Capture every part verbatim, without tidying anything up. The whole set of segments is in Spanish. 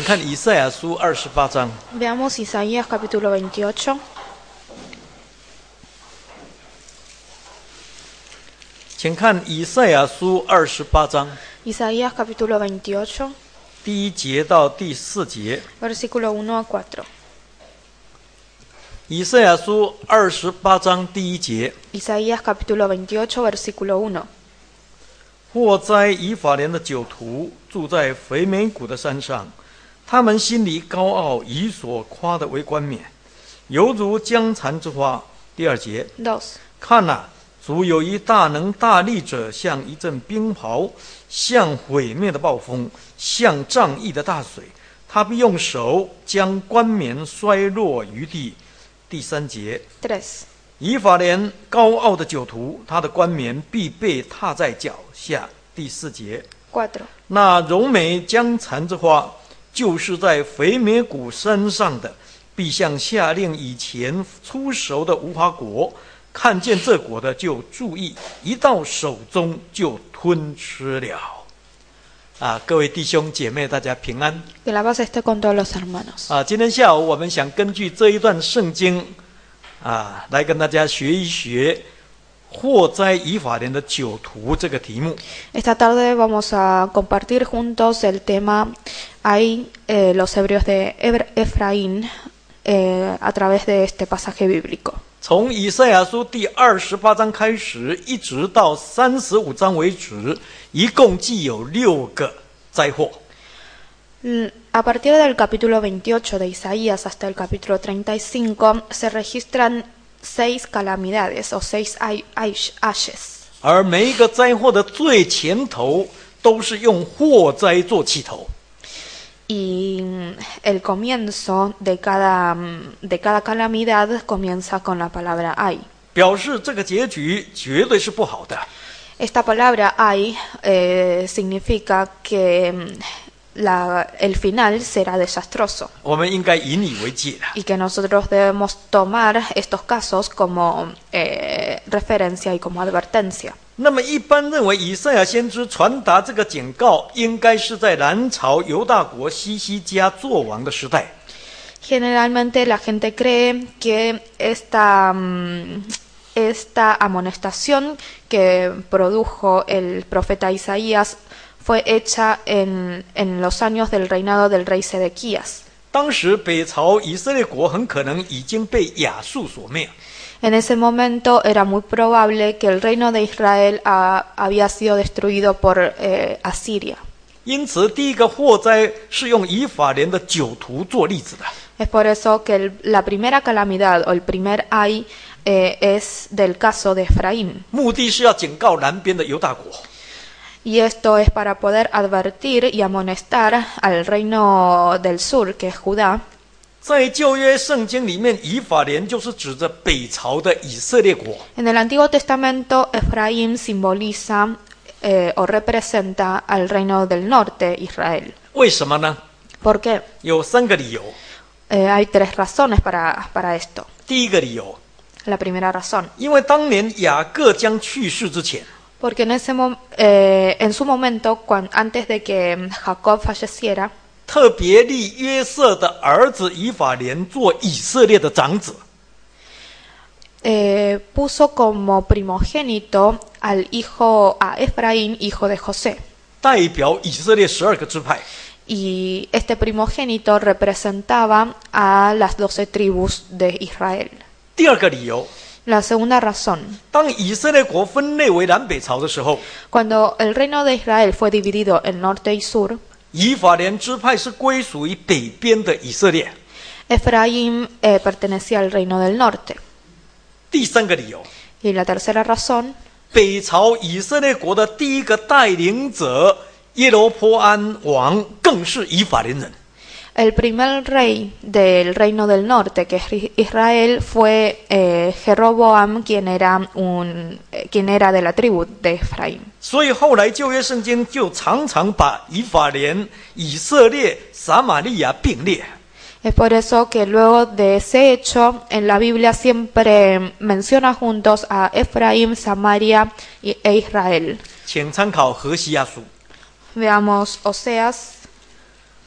你看以赛亚书二十八章。 Veamos Isaías capítulo veintiocho. 请看以赛亚书二十八章 Isaías capítulo veintiocho, 第一节到第四节。 versículo uno a cuatro. 以赛亚书二十八章第一节： Isaías capítulo veintiocho, versículo uno. 祸哉以法莲的酒徒，住在肥美谷的山上，他们心里高傲，以所夸的为冠冕，犹如江蚕之花。第二节： dos. 看哪、啊，主有一大能大力者，像一阵冰雹，像毁灭的暴风，像仗义的大水。他必用手将冠冕摔落于地。第三节： tres. 以法莲高傲的酒徒，他的冠冕必被踏在脚下。第四节： cuatro. 那柔美江蚕之花，就是在肥美谷山上的，必像下令以前出熟的无花果，看见这果的就注意，一到手中就吞吃了。啊，各位弟兄姐妹，大家平安。 Que la paz esté con todos los hermanos. 啊，今天下午我们想根据这一段圣经，啊，来跟大家学一学祸哉以法莲的酒徒这个题目。 Esta tarde vamos a compartir juntos el tema hay eh, los hebreos de Efraín eh, a través de este pasaje bíblico. 从以赛亚书第二十八章开始，一直到三十五章为止，一共计有六个灾祸。 A partir del capítulo veintiocho de Isaías hasta el capítulo treinta y cinco se registran seis calamidades o seis ayes. 而每一个灾祸的最前头都是用祸灾做起头。 Y el comienzo de cada, de cada calamidad comienza con la palabra ay. 表示这个结局绝对是不好的。 Esta palabra ay eh, significa que la, el final será desastroso. 我们应该引以为戒的。 Y que nosotros debemos tomar estos casos como eh, referencia y como advertencia. 那么一般认为，以赛亚先知传达这个警告，应该是在南朝犹大国西西家作王的时代。 Generalmente la gente cree que esta, esta amonestación que produjo el profeta Isaías fue hecha en, en los años del reinado del rey Sedequías. 当时北朝以色列国很可能已经被亚述所灭。 En ese momento era muy probable que el reino de Israel ha, había sido destruido por eh, Asiria. 因此，第一个祸灾是用以法莲的酒徒做例子的。 Es por eso que el, la primera calamidad o el primer ay eh, es del caso de Efraín. 目的是要警告南边的犹大国。 Y esto es para poder advertir y amonestar al reino del sur, que es Judá. 在旧约圣经里面，以法莲就是指着北朝的以色列国。 En el Antiguo Testamento, Efraín simboliza eh, o representa al reino del norte, Israel. 为什么呢？ ¿Por qué? 有三个理由。 Eh, hay tres razones para, para esto. 第一个理由， La primera razón. 因为当年雅各将去世之前， Porque en, ese mo eh, en su momento, cuando, antes de que Jacob falleciera, 特别立约瑟的儿子以法莲做以色列的长子。 eh, puso como primogénito al hijo, a Efraín, hijo de José. 代表以色列十二个支派。 Y este primogénito representaba a las doce tribus de Israel. 第二个理由， La segunda razón. 当以色列国分裂为南北朝的时候， Cuando el reino de Israel fue dividido en norte y sur, 以法莲支派是归属于北边的以色列。 Efraín eh, pertenecía al reino del norte. 第三个理由， Y la tercera razón. 北朝以色列国的第一个带领者耶罗波安王更是以法莲人。 El primer rey del reino del norte, que es Israel, fue eh, Jeroboam, quien era, un, eh, quien era de la tribu de Efraín. 所以后来旧约圣经就常常把以法莲、以色列、撒玛利亚并列。 Es por eso que luego de ese hecho, en la Biblia siempre menciona juntos a Efraín, Samaria e Israel. 请参考何西阿书。 Veamos Oseas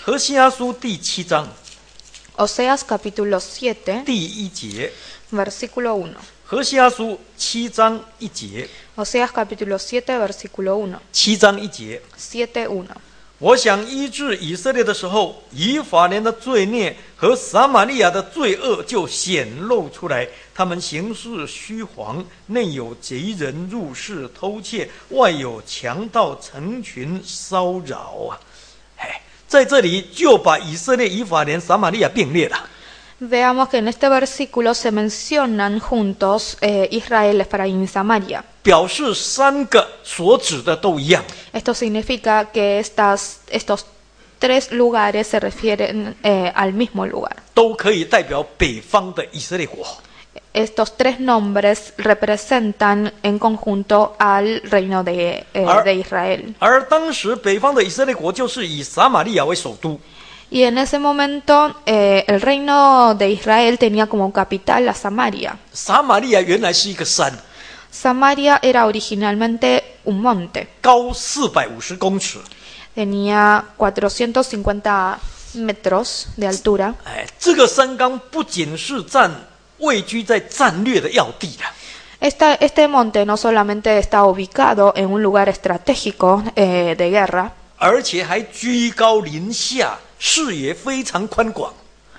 何西阿书第七章 Oseas capítulo siete, 第一节， versículo uno. 何西阿书七章一节， Oseas capítulo siete, versículo uno. 七章一节。 siete uno. 我想医治以色列的时候，以法莲的罪孽和撒玛利亚的罪恶就显露出来。他们行事虚谎，内有贼人入室偷窃，外有强盗成群骚扰啊！哎，在这里就把以色列、以法莲、撒玛利亚并列了。 Veamos que en este versículo se mencionan juntos eh, Israel, Efraín y Samaria. 表示三个所指的都一样。 Esto significa que estas, estos tres lugares se refieren eh, al mismo lugar. 都可以代表北方的以色列国。 Estos tres nombres representan en conjunto al reino de, eh, Ar- de Israel. 而当时北方的以色列国就是以撒玛利亚为首都。 Y en ese momento eh, el reino de Israel tenía como capital a Samaria. 撒玛利亚原来是一个山， Samaria era originalmente un monte. 高四百五十公尺。 Tenía cuatrocientos cincuenta metros de altura. 哎，这个山冈不仅是占位居在战略的要地的， Esta, este monte no solamente está ubicado en un lugar estratégico eh, de guerra, 而且还居高临下，视野非常宽广。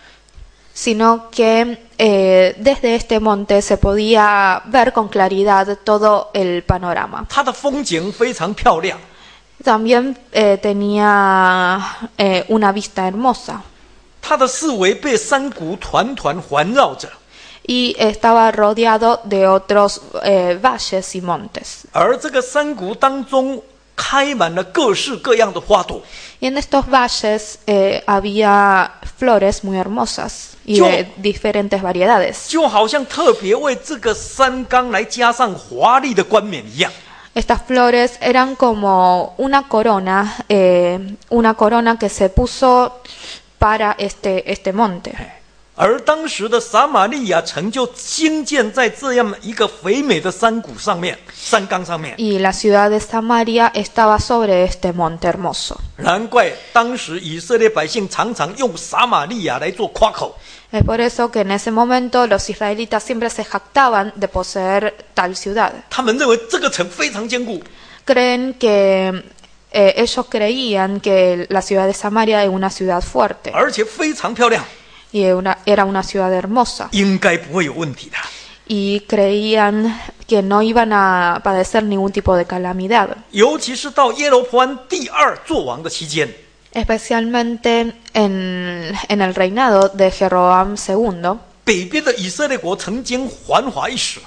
sino que eh, desde este monte se podía ver con claridad todo el panorama. 它的风景非常漂亮， También eh, tenía eh, una vista hermosa 它的四围被山谷团团环绕着， y estaba rodeado de otros eh, valles y montes. 而这个山谷当中开满了各式各样的花朵， Y en estos valles eh, había flores muy hermosas y Yo- de diferentes variedades. 就好像特别为这个山冈来加上华丽的冠冕一样。 Estas flores eran como una corona, eh, una corona que se puso para este, este monte. 而当时的撒玛利亚城就兴建在这样一个肥美的山谷上面、山冈上面， Y la ciudad de Samaria estaba sobre este monte hermoso. 难怪当时以色列百姓常常用撒玛利亚来做夸口。 Es por eso que en ese momento los israelitas siempre se jactaban de poseer tal ciudad. 他们认为这个城非常坚固， Creen que eh, ellos creían que la ciudad de Samaria era una ciudad fuerte 而且非常漂亮， y una- era una ciudad hermosa. 应该不会有问题的。 Y creían que no iban a padecer ningún tipo de calamidad. 尤其是到耶罗波安第二做王的期间， Especialmente en, en el reinado de Jeroboam segundo, 北边的以色列国曾经繁华一时，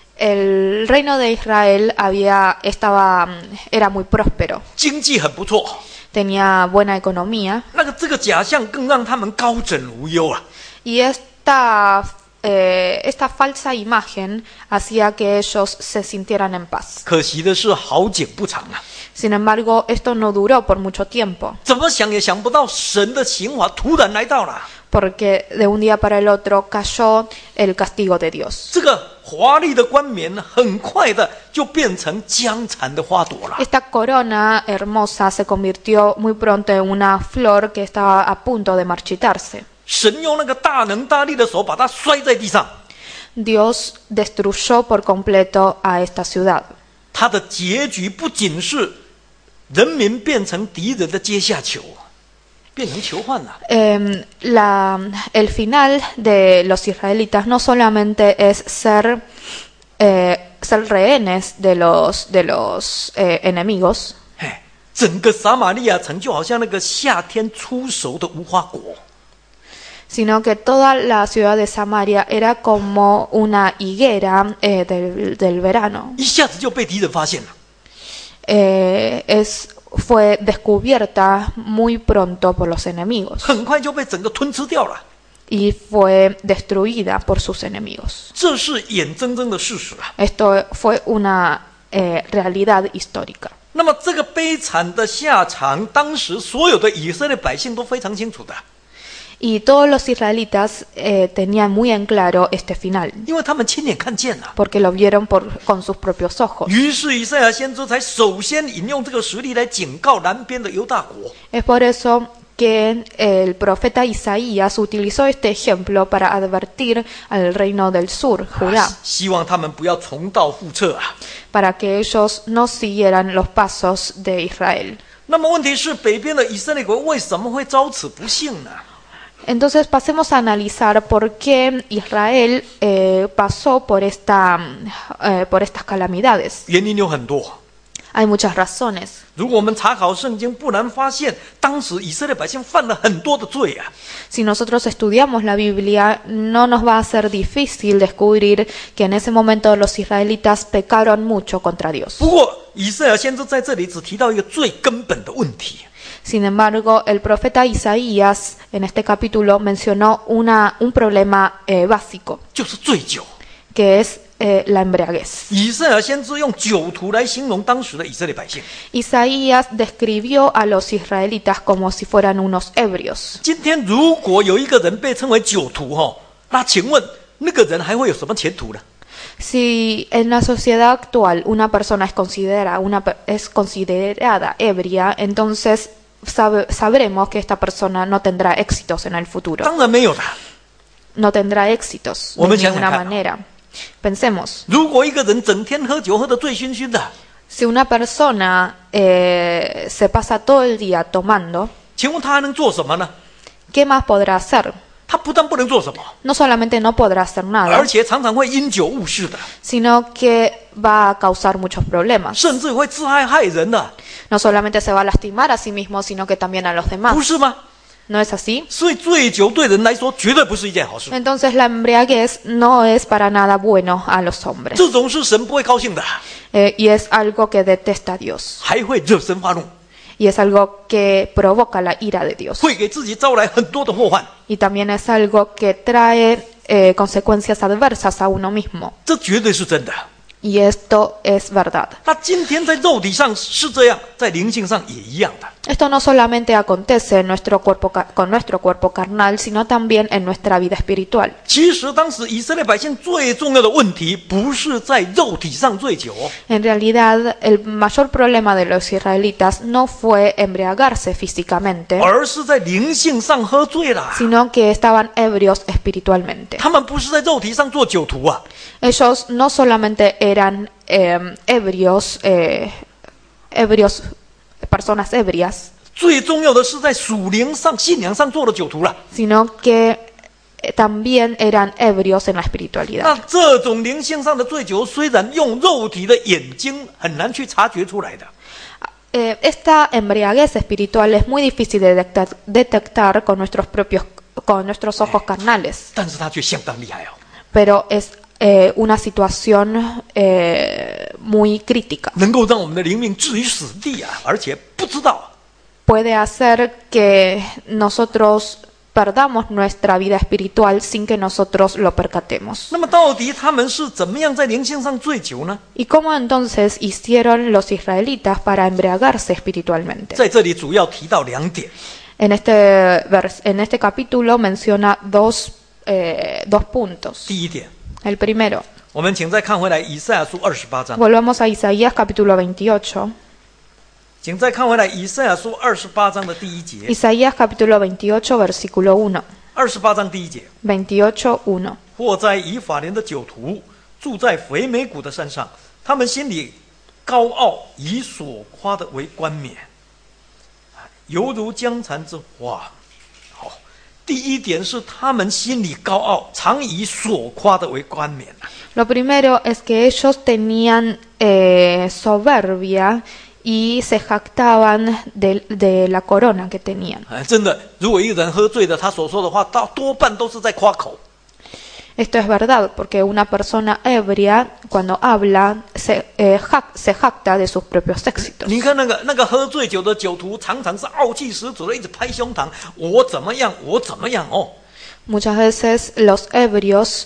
el reino de Israel había, estaba, era muy próspero, 经济很不错。 tenía buena economía 那个这个假象更让他们高枕无忧啊！ y esta, eh, esta falsa imagen hacía que ellos se sintieran en paz. 可惜的是，好景不长啊！ Sin embargo, esto no duró por mucho tiempo, 怎么想也想不到，神的刑罚突然来到了。 porque de un día para el otro cayó el castigo de Dios. 这个华丽的冠冕很快的就变成僵残的花朵了。 Esta corona hermosa se convirtió muy pronto en una flor que estaba a punto de marchitarse. 神用那个大能大力的手把它摔在地上， Dios destruyó por completo a esta ciudad. 它的结局不仅是人民变成敌人的阶下囚，变成囚犯了。 Eh, la, el final de los israelitas no solamente es ser, eh, ser rehenes de los, de los eh, enemigos, 哎，整个撒玛利亚城就好像那个夏天初熟的无花果， sino que toda la ciudad de Samaria era como una higuera eh, del, del verano. 一下子就被敌人发现了。 Eh, es, fue descubierta muy pronto por los enemigos 很快就被整个吞吃掉了， y fue destruida por sus enemigos. 这是眼睁睁的事实啊。 Esto fue una eh, realidad histórica. 那么这个悲惨的下场，当时所有的以色列百姓都非常清楚的， Y todos los israelitas eh, tenían muy en claro este final, 因为他们亲眼看见了。 porque lo vieron por, con sus propios ojos. 于是以赛亚先知才首先引用这个实例来警告南边的犹大国。 Es por eso que el profeta Isaías utilizó este ejemplo para advertir al reino del sur, Judá, 希望他们不要重蹈覆辙啊。 para que ellos no siguieran los pasos de Israel. 那么问题是，北边的以色列国为什么会遭此不幸呢？ Entonces pasemos a analizar por qué Israel eh, pasó por, esta, eh, por estas calamidades. 原因有很多。 Hay muchas razones. 如果我们查考圣经，不难发现，当时以色列百姓犯了很多的罪啊。 Si nosotros estudiamos la Biblia, no nos va a ser difícil descubrir que en ese momento los israelitas pecaron mucho contra Dios. 不过，以赛亚先知在这里只提到一个最根本的问题， Sin embargo, el profeta Isaías en este capítulo mencionó una, un problema eh, básico, 就是醉酒。 que es eh, la embriaguez. 以赛亚先知用酒徒来形容当时的以色列百姓。 Isaías describió a los israelitas como si fueran unos ebrios. 今天如果有一个人被称为酒徒哈，那请问那个人还会有什么前途呢？ Si en la sociedad actual una persona es considerada, una, per- es considerada ebria, entonces sabe- sabremos que esta persona no tendrá éxitos en el futuro. 当然没有的。 No tendrá éxitos de 我们想想 ninguna 看啊。 manera. Pensemos, 如果一个人整天喝酒喝得醉醺醺的， si una persona eh, se pasa todo el día tomando, 请问他还能做什么呢？ ¿qué más podrá hacer? 他不但不能做什么， No solamente no podrá hacer nada, 而且常常会因酒误事的， sino que va a causar muchos problemas. 甚至会自害害人的， No solamente se va a lastimar a sí mismo, sino que también a los 不 demás. 是吗？ ¿No es así? 所以醉酒对人来说绝对不是一件好事， Entonces la embriaguez no es para nada bueno a los hombres. 这种是神不会高兴的， Eh, y es algo que detesta Dios. 还会惹神发怒， Y es algo que provoca la ira de Dios. 会给自己招来很多的祸患。 Y también es algo que trae eh, consecuencias adversas a uno mismo. 这绝对是真的。 Y esto es verdad. 那今天在肉体上是这样，在灵性上也一样的。 Esto no solamente acontece en nuestro cuerpo, ca- con nuestro cuerpo carnal, sino también en nuestra vida espiritual. 其实当时以色列百姓最重要的问题，不是在肉体上醉酒， En realidad, el mayor problema de los israelitas no fue embriagarse físicamente, 而是在灵性上喝醉了。 sino que estaban ebrios espiritualmente. 他们不是在肉体上做酒徒啊， Ellos no solamente eran eh, ebrios, eh, ebrios, personas ebrias, 最重要的是在属灵上、信仰上做的酒徒了。 sino que eh, también eran ebrios en la espiritualidad. 那这种灵性上的醉酒，虽然用肉体的眼睛很难去察觉出来的， Eh, esta embriaguez espiritual es muy difícil de detectar, detectar con nuestros propios, con nuestros ojos carnales, 但是它却相当厉害哦。 pero es eh, una situación eh, muy crítica. 能够让我们的灵命置于死地啊，而且不知道。 Puede hacer que nosotros perdamos nuestra vida espiritual sin que nosotros lo percatemos. 那么到底他们是怎么样在灵性上醉酒呢？ ¿Y cómo entonces hicieron los israelitas para embriagarse espiritualmente? 在这里主要提到两点。 En este, vers- en este capítulo menciona dos, eh, dos puntos. 第一点， El primero, 我们请再看回来以赛亚书二十八章， volvamos a Isaías capítulo veintiocho. 请再看回来以赛亚书二十八章的第一节。 Isaías capítulo veintiocho, versículo uno. 二十八章第一节， veintiocho, uno. 或在以法莲的酒徒，住在肥美谷的山上，他们心里高傲，以所夸的为冠冕，犹如江蚕之花。好，第一点是他们心里高傲，常以所夸的为冠冕啊。 Lo primero es que ellos tenían eh, soberbia y se jactaban de, de la corona que tenían. 哎，真的，如果一个人喝醉了，他所说的话，到多半都是在夸口。 Esto es verdad, porque una persona ebria, cuando habla, se, eh, jac- se jacta de sus propios éxitos. 你看那个那个喝醉酒的酒徒，常常是傲气十足的，一直拍胸膛，我怎么样，我怎么样哦。 Muchas veces los ebrios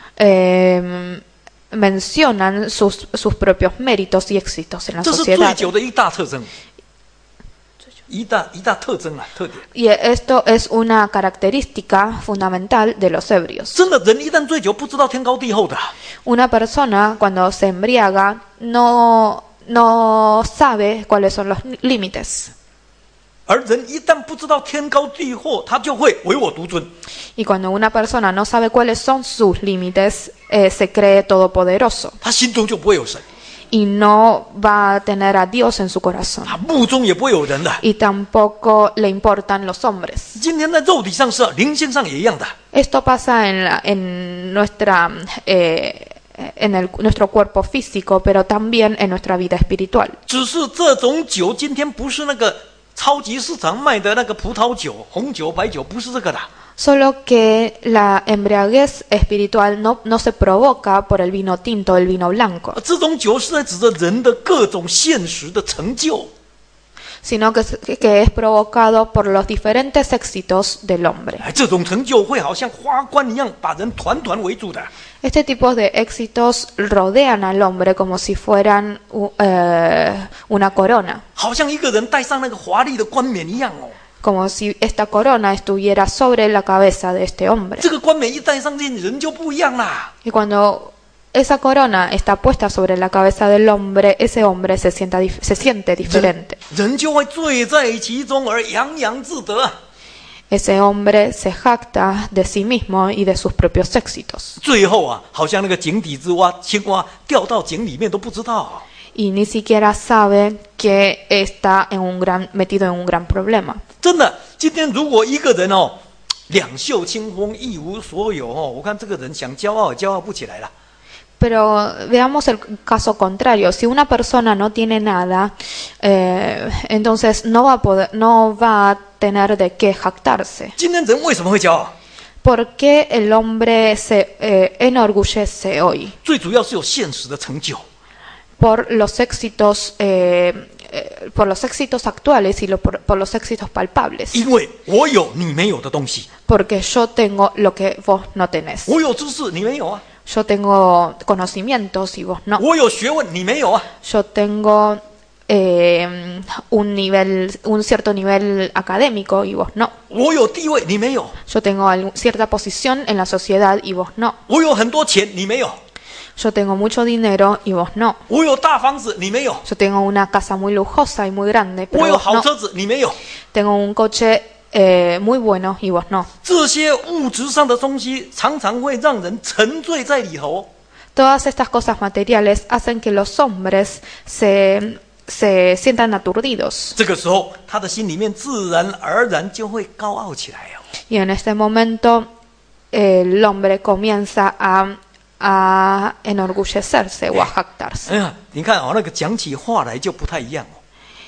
eh, mencionan sus, sus propios méritos y éxitos en la 这是醉 sociedad. 酒的一大特征，一大一大特征啊，特点。 Y esto es una característica fundamental de los ebrios. 真的，人一旦醉酒，不知道天高地厚的。 Una persona cuando se embriaga no, no sabe cuáles son los límites. 而人一旦不知道天高地厚，他就会唯我独尊。 Y cuando una persona no sabe cuáles son sus límites, eh, se cree todopoderoso 他心中就不会有神， y no va a tener a Dios en su corazón. 他目中也不会有人的。 Y tampoco le importan los hombres. 今天在肉体上是啊，灵性上也一样的。 Esto pasa en, la- en nuestra, eh, en el- nuestro cuerpo físico, pero también en nuestra vida espiritual. 只是这种酒今天不是那个超级市场卖的那个葡萄酒、红酒、白酒，不是这个的。 Solo que la embriaguez espiritual no, no se provoca por el vino tinto, el vino blanco, 这种酒是在指着人的各种现实的成就。 sino que, es- que es provocado por los diferentes éxitos del hombre. 哎，这种成就会好像花冠一样，把人团团围住的。 Este tipo de éxitos rodean al hombre como si fueran u- eh, una corona, 好像一个人戴上那个华丽的冠冕一样哦。 como si esta corona estuviera sobre la cabeza de este hombre. 这个冠冕一戴上去，人就不一样啦。 Y cuando esa corona está puesta sobre la cabeza del hombre, ese hombre se, sienta dif- se siente diferente. 人就会醉在其中而洋洋自得。 Ese hombre se jacta de sí mismo y de sus propios éxitos. 最后啊，好像那个井底之蛙，青蛙掉到井里面都不知道。 Y ni siquiera sabe que está en un gran, metido en un gran problema. 真的，今天如果一个人哦，两袖清风，一无所有哦，我看这个人想骄傲也骄傲不起来了。 Pero veamos el caso contrario. Si una persona no tiene nada, eh, entonces no va a poder, no va a tener de qué jactarse. 今天人为什么会骄傲？ ¿Por qué el hombre se eh, enorgullece hoy? 最主要是有现实的成就。 Por los éxitos, eh, eh, por los éxitos actuales y lo- por, por los éxitos palpables. 因为我有你没有的东西， Porque yo tengo lo que vos no tenés. 我有知识你没有啊， Yo tengo conocimientos y vos no. 我有学问你没有啊， Yo tengo eh, un nivel, un cierto nivel académico y vos no. 我有地位你没有， Yo tengo algún- cierta posición en la sociedad y vos no. 我有很多钱你没有， Yo tengo mucho dinero y vos no. 我有大房子你没有， Yo tengo una casa muy lujosa y muy grande, 我 pero 有 vos 好 no. 车子你没有。 Tengo un coche eh, muy bueno y vos no. 这些物质上的东西常常会让人沉醉在里头。 Todas estas cosas materiales hacen que los hombres se, se sientan aturdidos. 这个时候，他的心里面自然而然就会高傲起来哦。 Y en este momento el hombre comienza a, a enorgullecerse o a jactarse. 哎呀，你看哦，那个讲起话来就不太一样哦。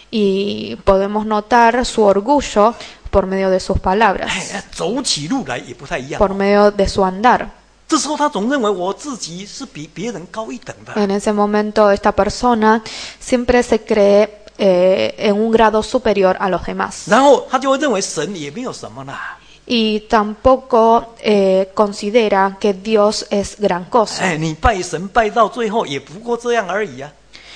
Y podemos notar su orgullo por medio de sus 哎 palabras, 呀，走起路来也不太一样。 por medio de su andar. 这时候他总认为我自己是比别人高一等的。 En ese momento esta persona siempre se cree eh, en un grado superior a los demás. 然后他就会认为神也没有什么啦。 Y tampoco eh, considera que Dios es gran cosa, 哎，你拜神拜到最后也不过这样而已啊。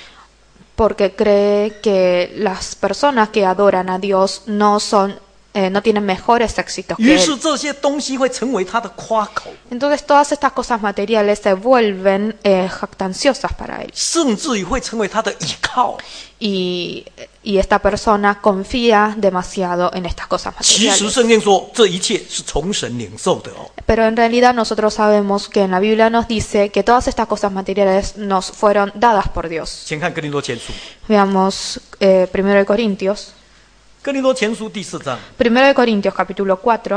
porque cree que las personas que adoran a Dios no son, eh, no tienen mejores éxitos 于 que 是 él. 这些东西会成为他的夸口， Entonces todas estas cosas materiales se vuelven eh, jactanciosas para él. 甚至于会成为他的倚靠。 Y, y esta persona confía demasiado en estas cosas 其实 materiales. 圣经说这一切是从神领受的哦。 Pero en realidad nosotros sabemos que en la Biblia nos dice que todas estas cosas materiales nos fueron dadas por Dios. 先看哥林多前书， Veamos eh, primero de Corintios. 哥林多前书第四章， Primero de Corintios capítulo cuatro,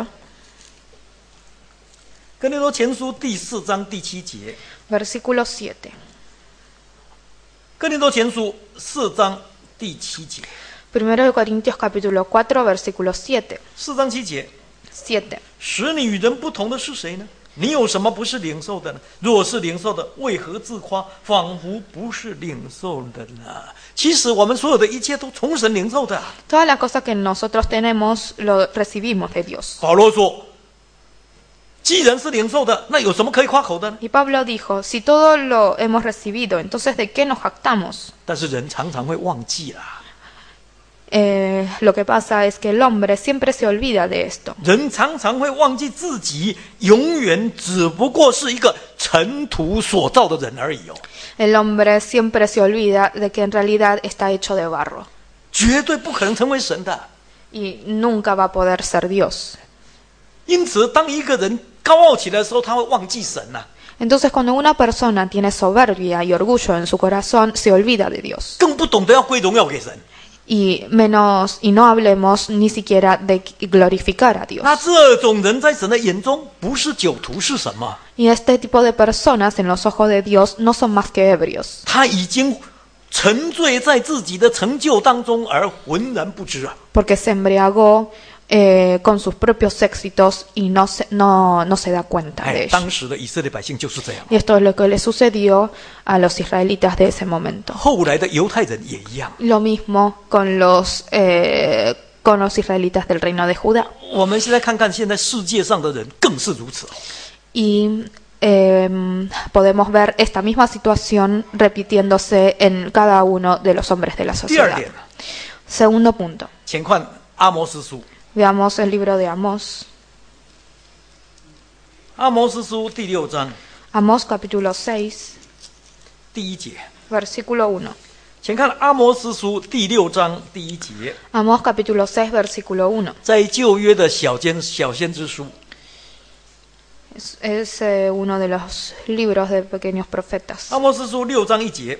哥林多前书第四章第七节， versículo siete. 哥林多前书四章第七节， Primero de Corintios capítulo cuatro, versículo siete. 四章七节， siete. 使你与人不同的是谁呢？你有什么不是领受的呢？若是领受的，为何自夸，仿佛不是领受的呢？其实我们所有的一切都从神领受的啊。 Todas las cosas que nosotros tenemos lo recibimos de Dios. 保罗说，既然是领受的，那有什么可以夸口的呢？ Y Pablo dijo, si todo lo hemos recibido, entonces ¿de qué nos jactamos? 但是人常常会忘记啦。 Eh, lo que pasa es que el hombre siempre se olvida de esto. 人常常会忘记自己永远只不过是一个尘土所造的人而已哦， El hombre siempre se olvida de que en realidad está hecho de barro. 绝对不可能成为神的。 y nunca va a poder ser Dios. 因此，当一个人高傲起来的时候，他会忘记神呐、啊。 Entonces, cuando una persona tiene soberbia y orgullo en su corazón, se olvida de Dios. 更不懂得要归荣耀给神。 Y menos, y no hablemos ni siquiera de glorificar a Dios. 那这种人在神的眼中不是酒徒是什么？ Y este tipo de personas en los ojos de Dios no son más que ebrios. 他已经沉醉在自己的成就当中而浑然不知啊。 Porque se embriagó eh, con sus propios éxitos y no se, no, no se da cuenta de 哎， ello. 当时的以色列百姓就是这样。 Y esto es lo que le sucedió a los israelitas de ese momento. 后来的犹太人也一样。 Lo mismo con los, eh, con los israelitas del reino de Judá. 我们现在看看现在世界上的人更是如此。 Y eh, podemos ver esta misma situación repitiéndose en cada uno de los hombres de la 第二 sociedad. 点， Segundo punto. 请看阿摩司书， Veamos el libro de Amós. 阿摩司书第六章 Amós capítulo seis, 第一节， versículo uno. 请看阿摩司书第六章第一节， Amós capítulo seis, versículo uno. 在旧约的小先小先知书， Es, es eh, uno de los libros de pequeños profetas. 阿摩司书六章一节，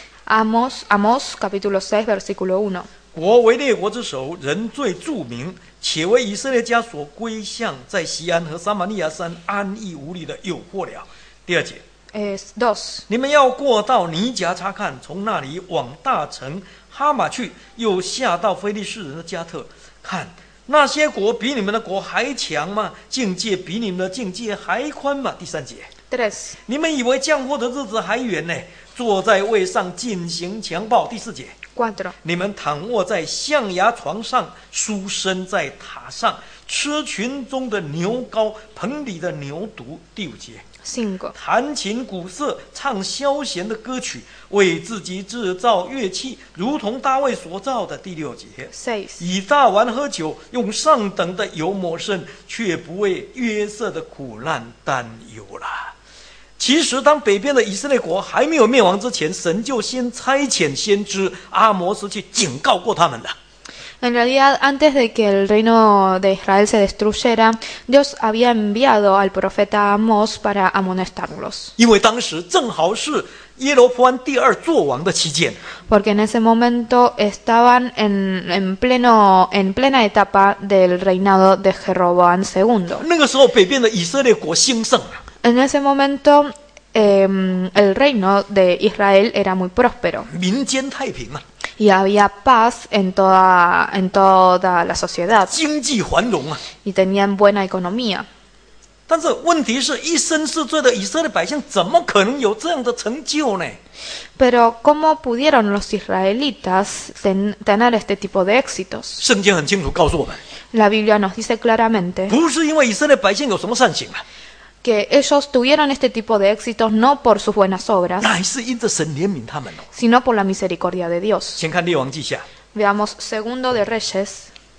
Amós, Amós capítulo seis, versículo uno. 国为列国之首，人最著名，且为以色列家所归向，在西安和撒玛利亚山安逸无虑的诱惑了。第二节， Es dos. 你们要过到尼甲查看，从那里往大城哈马去，又下到非利士人的加特，看那些国比你们的国还强吗？境界比你们的境界还宽吗？第三节， Tres. 你们以为降祸的日子还远呢？坐在位上进行强暴。第四节， Cuatro. 你们躺卧在象牙床上，书生在塔上，吃群中的牛羔，棚里的牛犊。第五节， Cinco. 弹琴鼓瑟，唱消闲的歌曲，为自己制造乐器，如同大卫所造的。第六节， Seis. 以大碗喝酒，用上等的油抹身，却不为约瑟的苦难担忧了。其实，当北边的以色列国还没有灭亡之前，神就先差遣先知阿摩斯去警告过他们了。 En realidad, antes de que el reino de Israel se destruyera, Dios había enviado al profeta Amós para amonestarlos. 因为当时正好是耶罗波安第二作王的期间， Porque en ese momento estaban en, en, pleno, en plena etapa del reinado de Jeroboam segundo. 那个时候北边的以色列国兴盛啊。 En ese momento, eh, el reino de Israel era muy próspero 民间太平啊， y había paz en toda, en toda la sociedad 经济繁荣啊。 y tenían buena economía. 但是问题是一生是罪的以色列百姓，怎么可能有这样的成就呢？ Pero ¿cómo pudieron los israelitas ten- tener este tipo de éxitos? 圣经很清楚告诉我们， La Biblia nos dice claramente 不是因为以色列百姓有什么善行啊， que ellos tuvieron este tipo de éxitos no por sus buenas obras, 乃是因着神怜悯他们哦。 sino por la misericordia de Dios. 先看列王记下， Veamos Segundo de Reyes,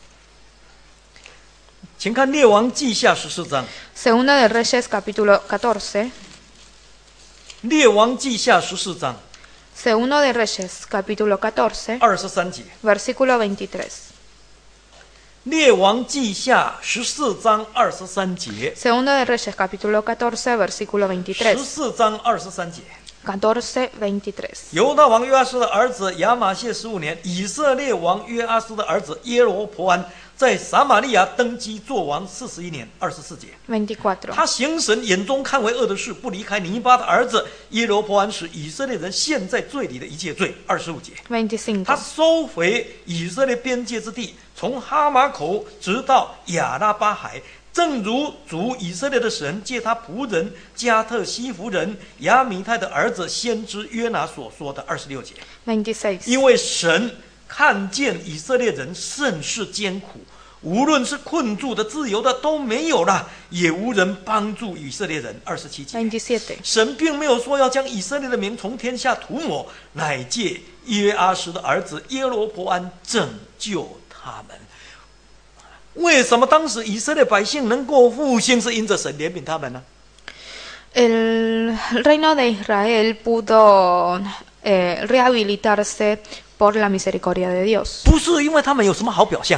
请看列王记下十四章， Segundo de Reyes capítulo catorce, 列王记下十四章 Segundo de Reyes capítulo catorce, 二十三节， versículo veintitrés. 列王记下十四章二十三节， Segundo de Reyes capítulo catorce, versículo 十 veintitrés. 四章二十三节。 catorce, veintitrés. 犹大王约阿斯的儿子亚玛谢十五年，以色列王约阿斯的儿子耶罗波安在撒玛利亚登基做王四十一年。二十四节， veinticuatro. 他行神眼中看为恶的事，不离开尼巴的儿子耶罗波安，使以色列人陷在罪里的一切罪。二十五节，他 veinticinco. 收回以色列边界之地，从哈马口直到亚拉巴海。正如主以色列的神借他仆人加特西弗人亚米泰的儿子先知约拿所说的。二十六节， veintiséis. 因为神看见以色列人甚是艰苦，无论是困住的、自由的都没有了，也无人帮助以色列人。二十七节， veintisiete. 神并没有说要将以色列的名从天下涂抹，乃借约阿斯的儿子耶罗波安拯救他们。为什么当时以色列百姓能够复兴，是因着神怜悯他们呢？ El reino de Israel pudo eh, rehabilitarse por la misericordia de Dios. 不是因为他们有什么好表象的，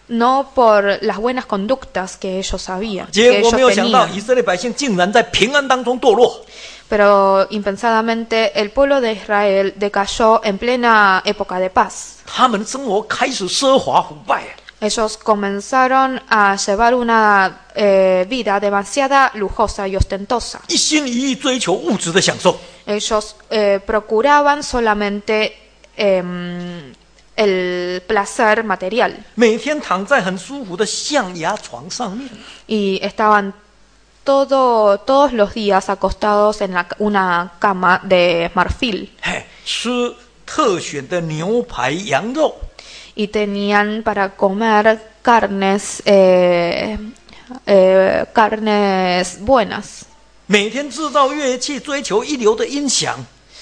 no por las buenas conductas que ellos sabían, 结 que 果 ellos 没有想到， tenían. 以色列百姓竟然在平安当中堕落。 Pero impensadamente el pueblo de Israel decayó en plena época de paz. 他们的生活开始奢华腐败， Ellos comenzaron a llevar una eh, vida demasiada lujosa y ostentosa. 一心一意追求物质的享受。 Ellos eh, procuraban solamente em, el placer material 每天躺在很舒服的象牙床上面， y estaban todo, todos los días acostados en la- una cama de marfil 嘿，吃特选的牛排、羊肉， y tenían para comer carnes, eh, eh, carnes buenas 每天制造乐器，追求一流的音响。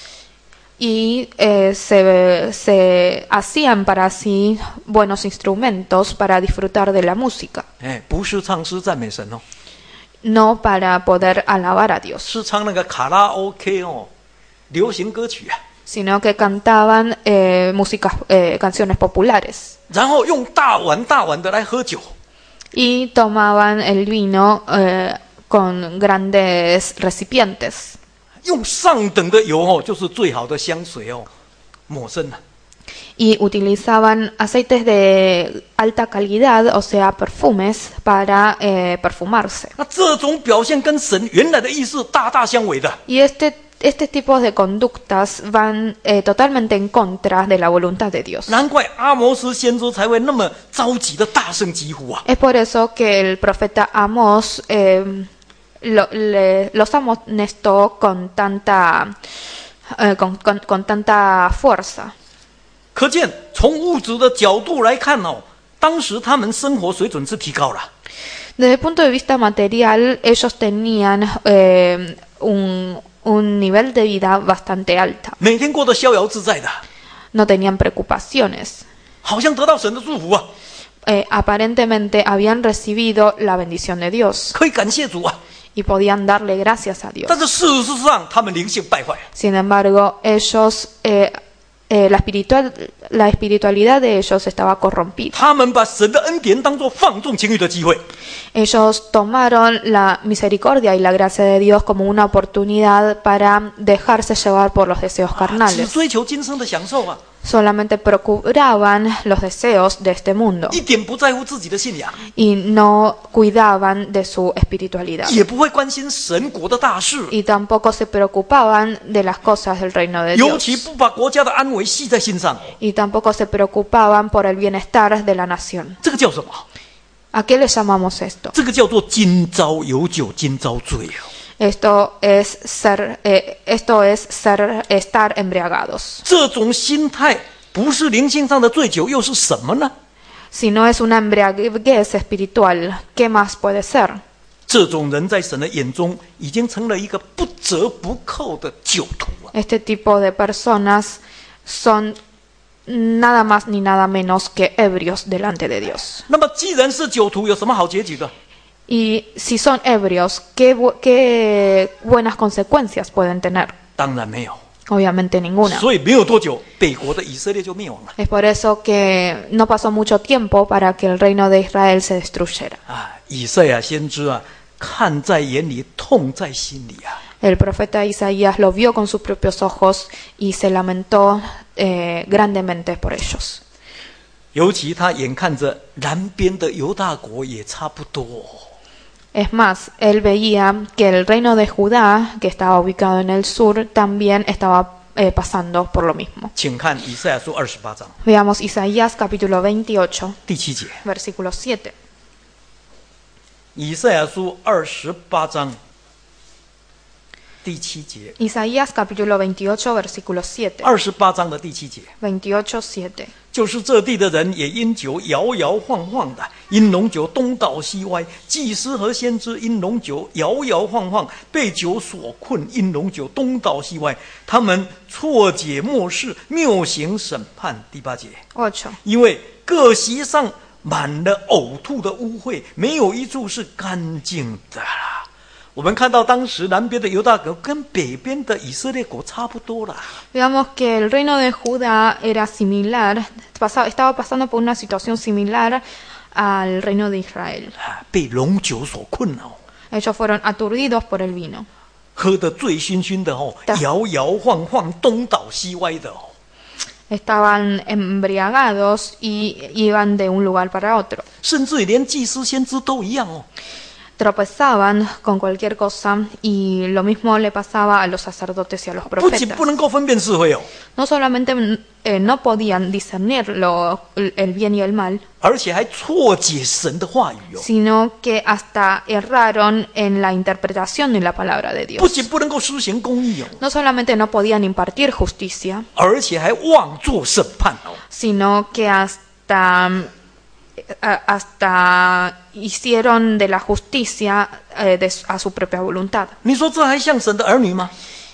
y eh, se, se hacían para sí buenos instrumentos para disfrutar de la música, 哎，不是唱诗赞美神哦， no para poder alabar a Dios, 是唱那个卡拉 OK 哦，流行歌曲啊。 sino que cantaban eh, músicas, eh, canciones populares 然后用大碗大碗的来喝酒， y tomaban el vino eh, con grandes recipientes 用上等的油哦，就是最好的香水哦，抹身啊。 y utilizaban aceites de alta calidad, o sea, perfumes, para eh, perfumarse. 那这种表现跟神原来的意思大大相违的。 Y este, este tipo de conductas van eh, totalmente en contra de la voluntad de Dios. 难怪阿摩斯先知才会那么着急的大声疾呼啊！ Es por eso que el profeta Amós eh, lo- le- los amonestó con tanta, eh, con, con- con tanta fuerza. 可见从物质的角度来看哦，当时他们生活水准是提高了， Desde el punto de vista material, ellos tenían eh, un, un nivel de vida bastante alta. 每天过得逍遥自在的， No tenían preocupaciones. 好像得到神的祝福啊， Eh, aparentemente habían recibido la bendición de Dios 可以感谢主啊。 y podían darle gracias a Dios. 但是事实上，他们灵性败坏， Sin embargo, ellos, eh, eh, la, espiritual, la espiritualidad de ellos estaba corrompida. 他们把神的恩典当作放纵情欲的机会， Ellos tomaron la misericordia y la gracia de Dios como una oportunidad para dejarse llevar por los deseos 只 carnales. 追求今生的享受啊， Solamente procuraban los deseos de este mundo 一点不在乎自己的信仰， y no cuidaban de su espiritualidad. 也不会关心神国的大事， Y tampoco se preocupaban de las cosas del reino de 尤其 Dios. 不把国家的安危系在心上。 Y tampoco se preocupaban por el bienestar de la nación. 这个叫什么？ ¿A qué le llamamos esto? 这个叫做今朝有酒今朝醉哦。 Esto es ser, eh, esto es ser, estar embriagados. 这种心态不是灵性上的醉酒，又是什么呢？ Si no es una embriaguez espiritual, ¿qué más puede ser? 这种人在神的眼中已经成了一个不折不扣的酒徒啊！ Este tipo de personas son nada más ni nada menos que ebrios delante de Dios. 那么既然是酒徒，有什么好结局的？ Y si son ebrios, ¿qué, bu- qué buenas consecuencias pueden tener? 当然没有。 Obviamente ninguna. 所以没有多久，北国的以色列就灭亡了。 Es por eso que no pasó mucho tiempo para que el reino de Israel se destruyera. 啊，以赛亚先知啊，看在眼里，痛在心里啊。 El profeta Isaías lo vio con sus propios ojos y se lamentó eh, grandemente por ellos. 尤其他眼看着南边的犹大国也差不多。 Es más, él veía que el reino de Judá, que estaba ubicado en el sur, también estaba eh, pasando por lo mismo. 请看以赛亚书二十八章 Veamos Isaías capítulo veintiocho, 第七节。 versículo siete. 以赛亚书二十八章第七节， Isaías capítulo veintiocho, versículo siete. 二十八章的第七节， veintiocho, siete. 就是这地的人也因酒摇摇晃晃的，因浓酒东倒西歪；祭司和先知因浓酒摇摇晃晃，被酒所困，因浓酒东倒西歪。他们错解末世，谬行审判。第八节， ocho. 因为各席上满了呕吐的污秽，没有一处是干净的啦。我们看到当时南边的犹大国跟北边的以色列国差不多啦。 Veamos que el reino de Judá era similar, pasaba, estaba pasando por una situación similar al reino de Israel. 啊，被龙酒所困哦， Ellos fueron aturdidos por el vino. 喝得醉醺醺的哦， 对摇摇晃晃，东倒西歪的哦。 Estaban embriagados y iban de un lugar para otro. 甚至于连祭司先知都一样哦。 Tropezaban con cualquier cosa y lo mismo le pasaba a los sacerdotes y a los 不仅 profetas. 不能够分辨是非哦， No solamente eh, no podían discernir lo, el bien y el mal, 而且还错解神的话语哦。 sino que hasta erraron en la interpretación de la palabra de 不 Dios. 仅不能够施行公义哦， No solamente no podían impartir justicia, 而且还妄作审判哦。 sino que hasta, a- hasta hicieron de la justicia eh, de, a su propia voluntad. 你说这还像神的儿女吗？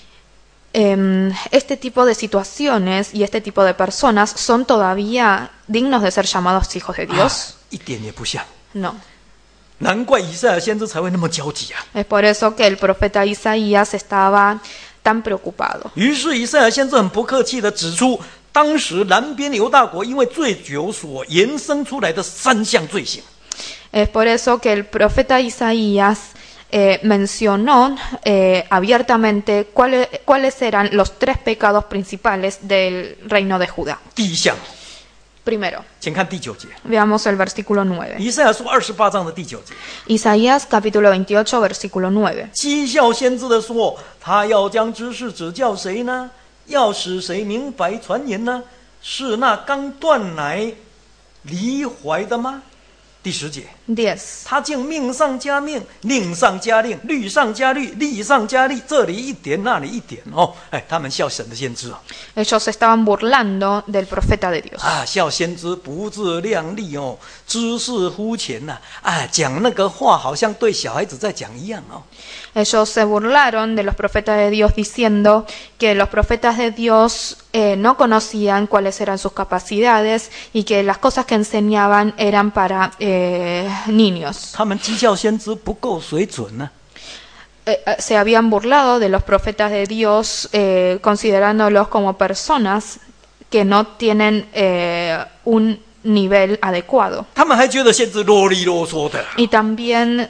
Em, este tipo de situaciones y este tipo de personas son todavía dignos de ser llamados hijos de 啊 Dios. 一点也不像。 No. 难怪以赛亚先知才会那么焦急啊！ Es por eso que el profeta Isaías estaba tan preocupado. 于是以赛亚先知很不客气地指出，当时南边犹大国因为醉酒所延伸出来的三项罪行。 Es por eso que el profeta Isaías eh, mencionó eh, abiertamente cuáles, cuáles eran los tres pecados principales del reino de Judá. 第一项， Primero, 请看第九节， veamos el versículo nueve. 以赛亚书二十八章的第九节， Isaías capítulo veintiocho, versículo nueve. 讥笑先知的说：“他要将知识指教谁呢？要使谁明白传言呢？是那刚断奶离怀的吗？”第十节， diez. 他竟命上加命，令上加令，律上加律，例上加例，这里一点，那里一点哦。哎，他们笑神的先知哦， Ellos estaban burlando del profeta de Dios. 啊，笑先知不自量力哦，知识肤浅呐、啊，啊，讲那个话好像对小孩子在讲一样哦。 Ellos se burlaron de los profetas de Dios diciendo que los profetas de Dios eh, no conocían cuáles eran sus capacidades y que las cosas que enseñaban eran para eh, niños. 他们讥笑先知不够水准呢、 Eh, eh, se habían burlado de los profetas de Dios eh, considerándolos como personas que no tienen eh, un nivel adecuado. 他们还觉得先知啰里啰嗦的。 Y también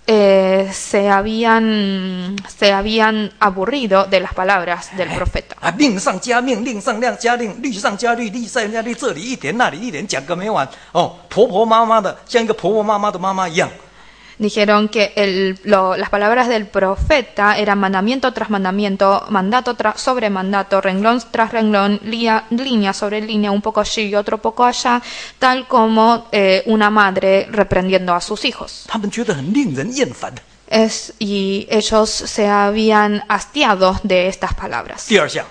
eh, se habían se habían aburrido de las palabras del profeta. 啊，命上加命，令上量加令，律上加律，例上加律，这里一点，那里一点，讲个没完哦。婆婆妈妈的，像一个婆婆妈妈的妈妈一样。 Dijeron que el, lo- las palabras del profeta eran mandamiento tras mandamiento, mandato tras, sobre mandato, renglón tras renglón, línea, línea sobre línea, un poco allí y otro poco allá, tal como eh, una madre reprendiendo a sus hijos. 他们觉得很令人厌烦的。 Es, y ellos se habían hastiado de estas palabras. 第二项，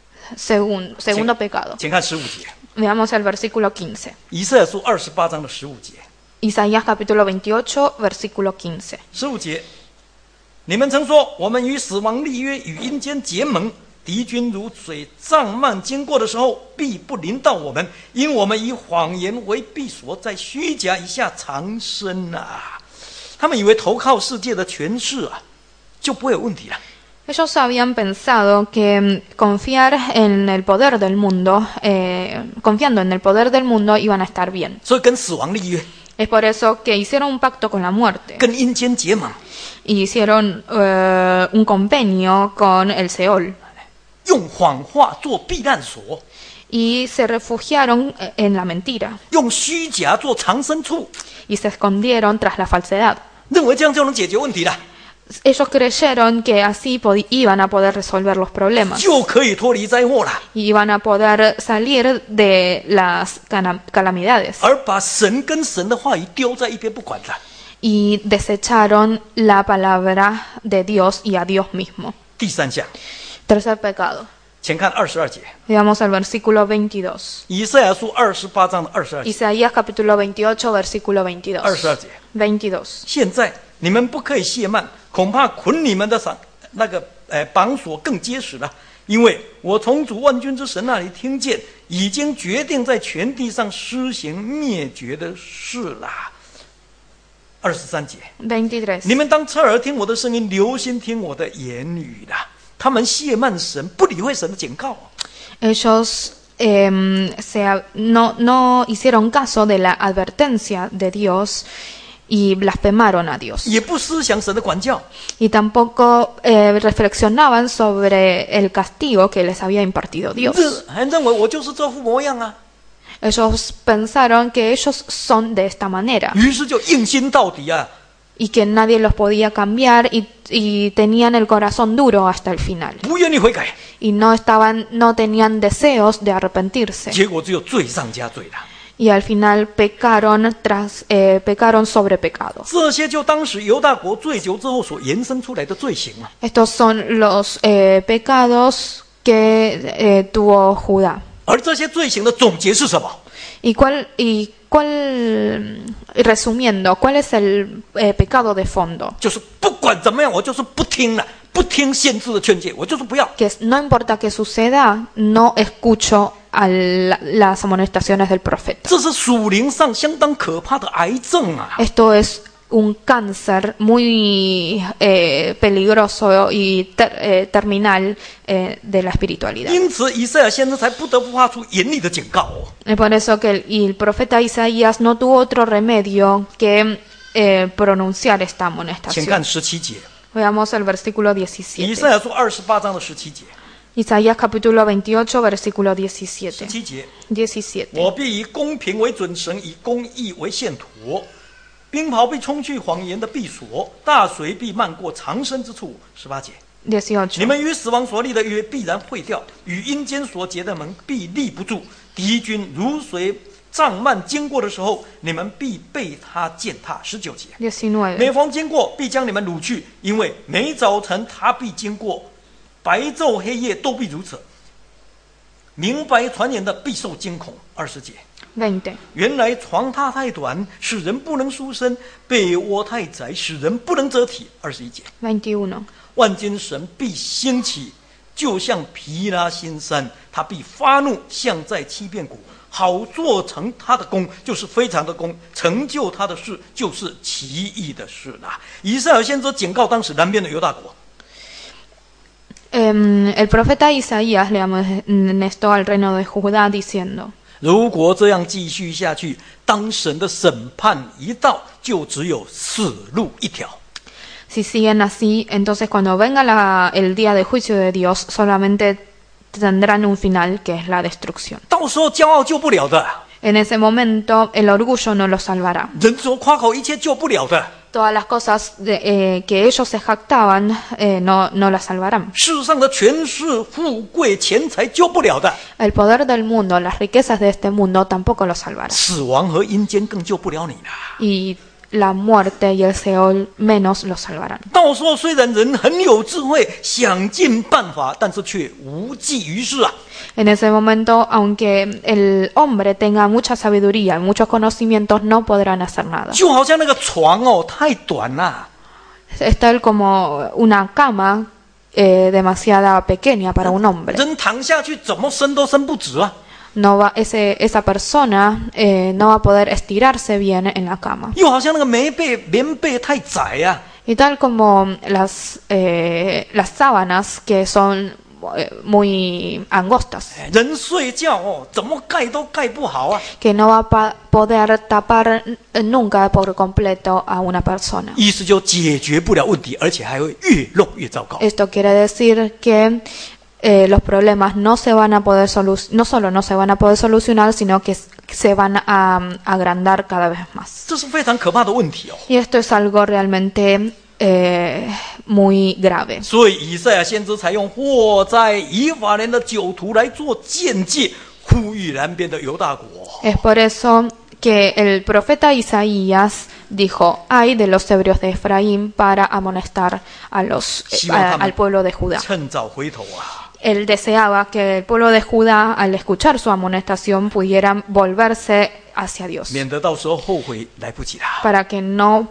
Segun- segundo pecado. 请看十五节， Veamos el versículo quince. 以赛亚书二十八章的十五节。 Isaías capítulo veintiocho, versículo quince. 十五节，你们曾说我们与死亡立约，与阴间结盟，敌军如水涨漫经过的时候，必不临到我们，因我们以谎言为避所，在虚假以下藏身啊。他们以为投靠世界的权势啊，就不会有问题了。 Ellos habían pensado que mm, confiar en el poder del mundo, eh, confiando en el poder del mundo, iban a estar bien. 所以跟死亡立约， Es por eso que hicieron un pacto con la muerte 跟阴间结盟， y hicieron eh, un convenio con el Seol 用谎话做避难所， y se refugiaron eh, en la mentira 用虚假做藏身处， y se escondieron tras la falsedad. 认为这样就能解决问题了， Ellos creyeron que así podi- iban a poder resolver los problemas 就可以脱离灾祸了， y iban a poder salir de las cana- calamidades. 而把神跟神的话语丢在一边不管了。 Y desecharon la palabra de Dios y a Dios mismo. 第三项， Tercer pecado. 请看二十二节， Veamos el versículo veintidós. 以赛亚书二十八章的二十二节， Isaías capítulo veintiocho, versículo veintidós. 二十二节。 veintidós. 现在你们不可以懈慢，恐怕捆你们的绳那个呃绑索更结实了。因为我从主万军之神那里听见，已经决定在全地上施行灭绝的事啦。二十三节， veintitrés. 你们当侧耳听我的声音，留心听我的言语啦。他们懈慢神，不理会神的警告。 Ellos em, se ha- no, no hicieron caso de la advertencia de Dios y blasfemaron a Dios. 也不思想神的管教， Y tampoco eh, reflexionaban sobre el castigo que les había impartido Dios. 这还认为我就是这副模样啊， Ellos pensaron que ellos son de esta manera 于是就硬心到底啊。 y que nadie los podía cambiar y, y tenían el corazón duro hasta el final 不愿意悔改， y no estaban, no tenían deseos de arrepentirse 结果只有罪上加罪了。 y al final pecaron tras eh, pecaron sobre pecado. 这些就当时犹大国醉酒之后所延伸出来的罪行啊。 Estos son los eh, pecados que eh, tuvo Judá. 而这些罪行的总结是什么？ ¿Y cuál, y cuál, resumiendo, cuál es el eh, pecado de fondo? 就是不管怎么样，我就是不听了，不听先知的劝诫，我就是不要。 Que es, no importa qué suceda, no escucho a la- las amonestaciones del profeta. 这是属灵上相当可怕的癌症啊！ Esto es un cáncer muy eh, peligroso y ter- eh, terminal eh, de la espiritualidad. 因此，以赛亚先知才不得不发出严厉的警告哦。 Es por eso que el, y el profeta Isaías no tuvo otro remedio que eh, pronunciar esta 请 amonestación. 看十七节， Veamos el versículo 以 diecisiete. 赛亚书二十八章的十七节。 Isaías capítulo veintiocho, versículo 十 diecisiete. 七节， diecisiete. 我必以公平为准绳，以公义为线砣。冰雹必冲去谎言的闭锁，大水必漫过藏身之处。十八节，你 dieciocho. 们与死亡所立的约必然废掉，与阴间所结的盟必立不住。敌军如水涨漫经过的时候，你们必被他践踏。十九节， diecinueve. 每逢经过，必将你们掳去，因为每早晨他必经过，白昼黑夜都必如此。明白传言的必受惊恐。二十节， veinte. 原来床榻太短，使人不能舒身；被窝太窄，使人不能遮体。二十一节， veintiuno. 万军神必兴起，就像毗拉新山，他必发怒，像在欺骗谷，好做成他的功，就是非常的功，成就他的事，就是奇异的事啦。以赛亚先知警告当时南边的犹大国， Em, el profeta Isaías le amonestó al reino de Judá diciendo: 如果这样继续下去，当神的审判一到，就只有死路一条。 si siguen así, entonces cuando venga la- el día de juicio de Dios, solamente tendrán un final, que es la destrucción. 到时候骄傲救不了的， En ese momento, el orgullo no los salvará. 人所夸口一切救不了的。 Todas las cosas de- eh, que ellos se jactaban eh, no, no las salvarán. 世上的权势、富贵、钱财救不了的， El poder del mundo, las riquezas de este mundo tampoco los salvarán. 死亡和阴间更救不了你了。 Y la muerte y el Seol menos los salvarán. 到时候虽然人很有智慧，想尽办法，但是却无济于事啊！ En ese momento, aunque el hombre tenga mucha sabiduría y muchos conocimientos, no podrán hacer nada. 就好像那个床哦，太短了， Es tal como una cama eh, demasiada pequeña para un hombre. 人躺下去怎么伸都伸不直啊！ No va, ese, esa persona eh, no va a poder estirarse bien en la cama. 又好像那个棉被棉被太窄啊， Y tal como las, eh, las sábanas que son eh, muy angostas, 人睡觉哦，怎么盖都盖不好啊！ que no va a pa- poder tapar eh, nunca por completo a una persona. 意思就解决不了问题，而且还会越弄越糟糕。 Esto quiere decir que eh, los problemas no se van a poder solu- no solo no se van a poder solucionar, sino que s- se van a um, agrandar cada vez más. 这是非常可怕的问题哦。 Y esto es algo realmente eh, muy grave. 所以以赛亚先知才用祸在以法莲的酒徒来做鉴戒，呼吁南边的犹大国。 Es por eso que el profeta Isaías dijo: "Ay de los hebrios de Efraín", para amonestar a los, eh, a- al pueblo de Judá. 趁早回头啊！ Él deseaba que el pueblo de Judá, al escuchar su amonestación, pudieran volverse hacia Dios, 免得到时候后悔来不及了。 para que no,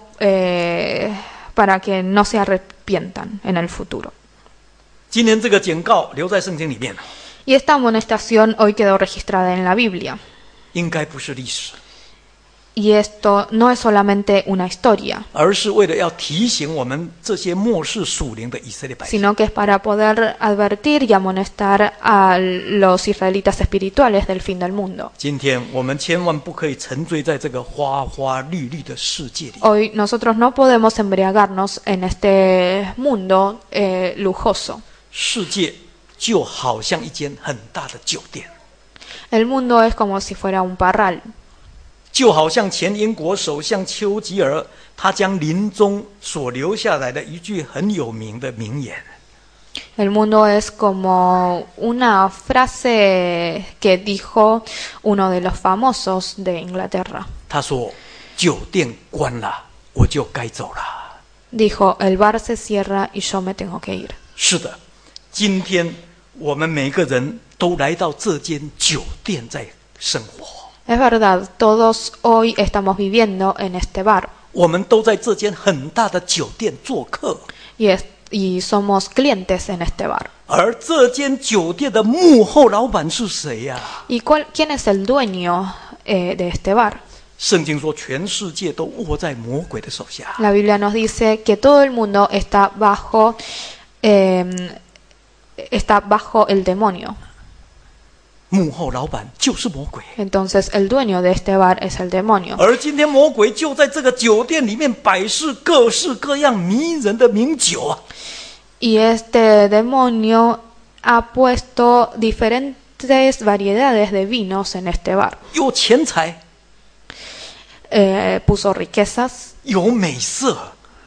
eh, para que no se arrepientan en el futuro. 今天这个警告留在圣经里面， Y esta amonestación hoy quedó registrada en la Biblia. 应该不是历史， Y esto no es solamente una historia, 而是为了要提醒我们这些末世属灵的以色列百姓。 sino que es para poder advertir y amonestar a los israelitas espirituales del fin del mundo. 今天我们千万不可以沉醉在这个花花绿绿的世界里。 Hoy nosotros no podemos embriagarnos en este mundo eh, lujoso. 世界就好像一间很大的酒店， El mundo es como si fuera un parral. 就好像前英国首相丘吉尔，他将临终所留下来的一句很有名的名言。 El mundo es como una frase que dijo uno de los famosos de Inglaterra. 他说：“酒店关了，我就该走了。” Dijo, el bar se cierra y yo me tengo que ir. 是的，今天我们每个人都来到这间酒店在生活， Es verdad, todos hoy estamos viviendo en este bar 我们都在这间很大的酒店做客， y, es, y somos clientes en este bar. 而这间酒店的幕后老板是谁呀、啊？ ¿Y cuál, quién es el dueño eh, de este bar? 圣经说，全世界都握在魔鬼的手下。 La Biblia nos dice que todo el mundo está bajo, eh, está bajo el demonio. 幕后老板就是魔鬼， Entonces el dueño de este bar es el demonio. 而今天魔鬼就在这个酒店里面摆设各式各样迷人的名酒啊！ Y este demonio ha puesto diferentes variedades de vinos en este bar. 有钱财， Eh, puso riquezas, 有美色，